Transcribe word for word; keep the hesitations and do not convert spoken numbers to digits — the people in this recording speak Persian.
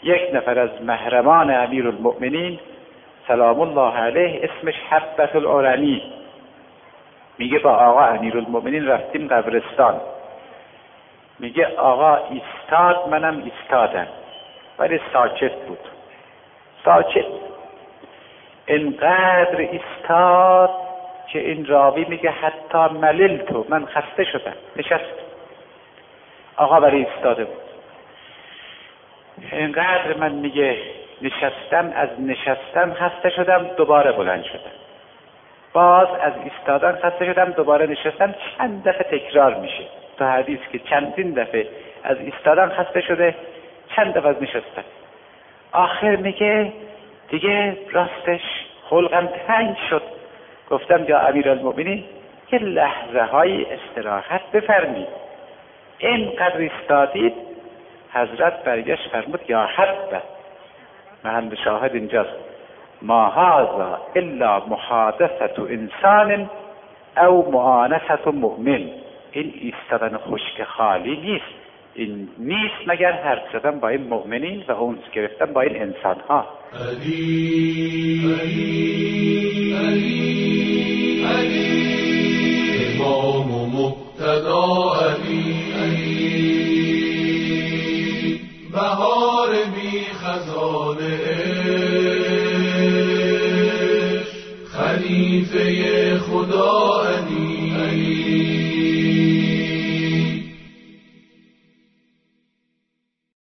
یک نفر از محرمان امیرالمؤمنین سلام الله علیه اسمش حبة العرنی میگه با آقا امیرالمؤمنین رفتیم قبرستان. میگه آقا ایستاد، منم ایستادم، ولی ساکت بود. ساکت انقدر ایستاد که این راوی میگه حتی مللتو، من خسته شدم، نشست. آقا ولی ایستاده بود. انقدر من میگه نشستم، از نشستم خسته شدم، دوباره بلند شدم. باز از ایستادن خسته شدم، دوباره نشستم. چند دفعه تکرار میشه تو حدیث که چندین دفعه از ایستادن خسته شده، چند دفعه از نشستن. آخر میگه دیگه راستش خلقم تنگ شد. گفتم یا امیرالمؤمنین یه لحظه های استراحت بفرمید. اینقدر ایستادید، حضرت برگشت فرمود یا حبه، محل شاهد اینجاست، ما هذا الا محادثه انسان او معانسه مؤمن. این ایستادن خشک خالی نیست، این نیست مگر حرف زدن با این مؤمنین و اونس گرفتن با این انسان ها. علی علی علی علی امام و مقتدا علی علی بهار بی خزانه خلیفه خدا